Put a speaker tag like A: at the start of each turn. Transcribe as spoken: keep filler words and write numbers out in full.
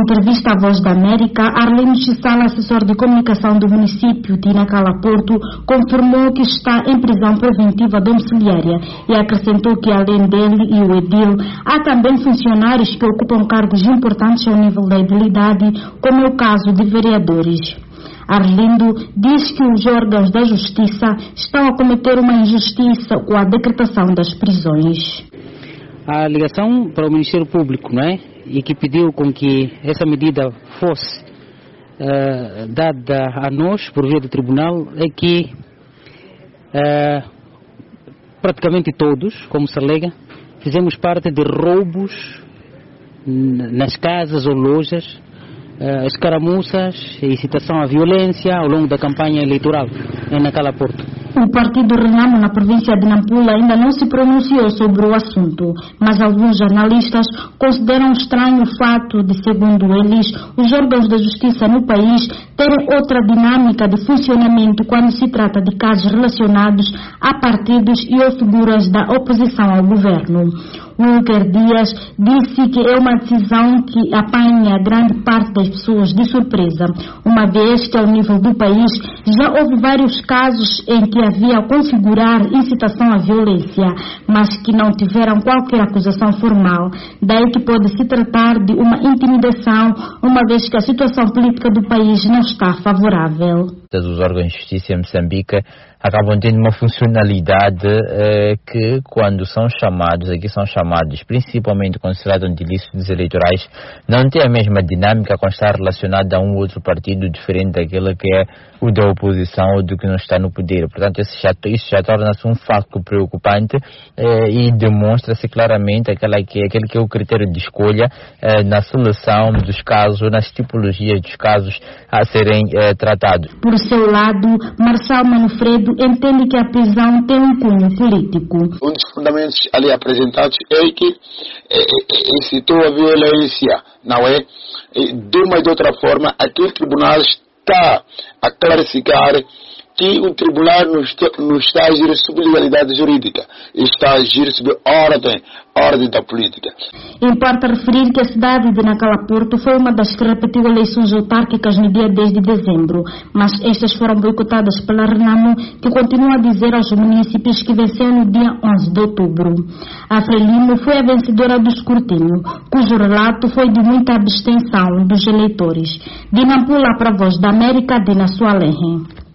A: entrevista à Voz da América, Arlindo Chissala, assessor de comunicação do município de Nacala Porto, confirmou que está em prisão preventiva domiciliária e acrescentou que, além dele e o edil, há também funcionários que ocupam cargos importantes ao nível da edilidade, como é o caso de vereadores. Arlindo diz que os órgãos da justiça estão a cometer uma injustiça com a decretação das prisões.
B: A ligação para o Ministério Público, não é? E que pediu com que essa medida fosse uh, dada a nós por via do tribunal é que uh, praticamente todos, como se alega, fizemos parte de roubos nas casas ou lojas, uh, escaramuças e incitação à violência ao longo da campanha eleitoral em Nacala Porto.
A: O partido Renamo na província de Nampula ainda não se pronunciou sobre o assunto, mas alguns jornalistas consideram estranho o fato de, segundo eles, os órgãos da justiça no país terem outra dinâmica de funcionamento quando se trata de casos relacionados a partidos e ou figuras da oposição ao governo. Wilker Dias disse que é uma decisão que apanha grande parte das pessoas de surpresa, uma vez que ao nível do país já houve vários casos em que havia a configurar incitação à violência, mas que não tiveram qualquer acusação formal. Daí que pode se tratar de uma intimidação, uma vez que a situação política do país não está favorável.
C: Os órgãos de justiça em Moçambique acabam tendo uma funcionalidade eh, que, quando são chamados, aqui são chamados, principalmente quando se tratam de ilícitos eleitorais, não tem a mesma dinâmica quando está relacionado a um outro partido diferente daquele que é o da oposição ou do que não está no poder. Portanto, isso já, isso já torna-se um fato preocupante eh, e demonstra-se claramente aquela que, aquele que é o critério de escolha eh, na seleção dos casos, nas tipologias dos casos a serem eh, tratados.
A: Por seu lado, Marçal Manfredo entende que a prisão tem um cunho político.
D: Um dos fundamentos ali apresentados é que é, incitou a violência, não é? De uma e de outra forma, aquele tribunal está a clarificar que o tribunal não está, não está a agir sob legalidade jurídica, está a agir sob ordem, ordem da política.
A: Importa referir que a cidade de Nacala Porto foi uma das que repetiu eleições autárquicas no dia dez de dezembro, mas estas foram boicotadas pela Renamo, que continua a dizer aos municípios que venceu no dia onze de outubro. A Frelimo foi a vencedora do escrutínio, cujo relato foi de muita abstenção dos eleitores. De Nampula para a Voz da América, Dina Sualenhe.